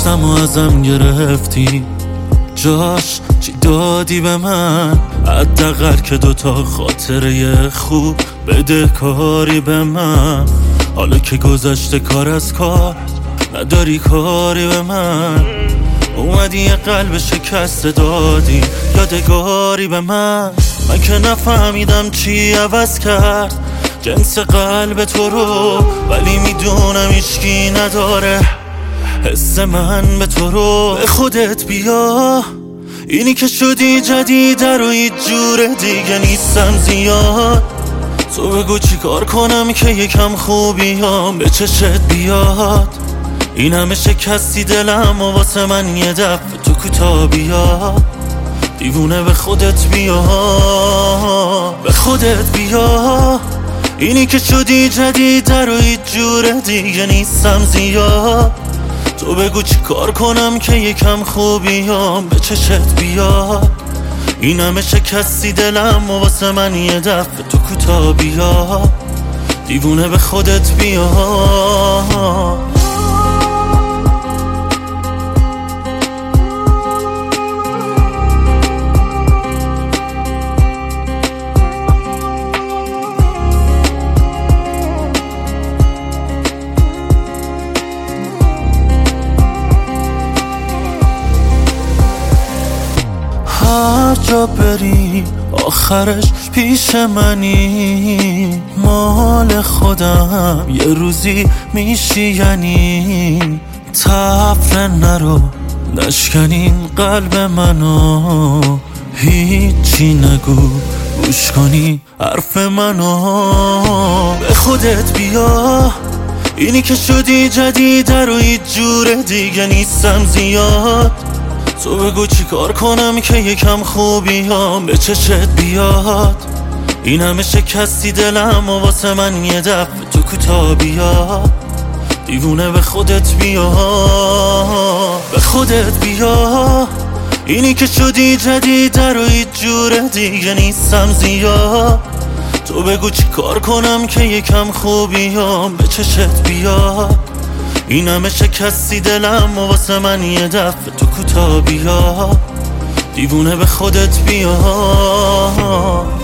داشتم و ازم گرفتی، جاش چی دادی به من؟ حداقل که دوتا خاطره خوب بده کاری به من. حالا که گذشته کار از کار، نداری کاری به من. اومدی یه قلب شکسته دادی یادگاری به من. من که نفهمیدم چی عوض کرد جنس قلب تو رو، ولی میدونم هیچکی نداره حس من به تو رو. به خودت بیا، اینی که شدی جدیده رو هیچ جور دیگه نیستم زیاد. تو بگو چی کار کنم که یکم خوبیام به چشت بیاد. این همه شکستی دلم و واسه من یه دفعه تو کوتا بیا. دیوونه به خودت بیا، به خودت بیا. اینی که شدی جدیده رو هیچ جور دیگه نیستم زیاد. تو بگو چی کار کنم که یکم خوبیام به چشت بیاد. این همه شکستی دلم و واسه من یه دفعه تو کوتا بیا. دیوونه به خودت بیا. هر جا بری آخرش پیش منی، مال خودم یه روزی میشی. یعنی طفره نرو نشکنین قلب منو، هیچی نگو گوش کنی حرف منو. به خودت بیا، اینی که شدی جدیده رو هیچ جور دیگه نیستم زیاد. تو بگو چی کار کنم که یکم خوبیام به چشت بیاد. این همه شکستی دلم و واسه من یه دفعه تو کوتا بیا. دیوونه به خودت بیا، به خودت بیا. اینی که شدی جدیده رو هیچ جور دیگه نیستم زیاد. تو بگو چی کار کنم که یکم خوبیام به چشت بیاد. این همه شکستی دلم و واسه من یه دفعه تو کوتا بیا. دیوونه به خودت بیا.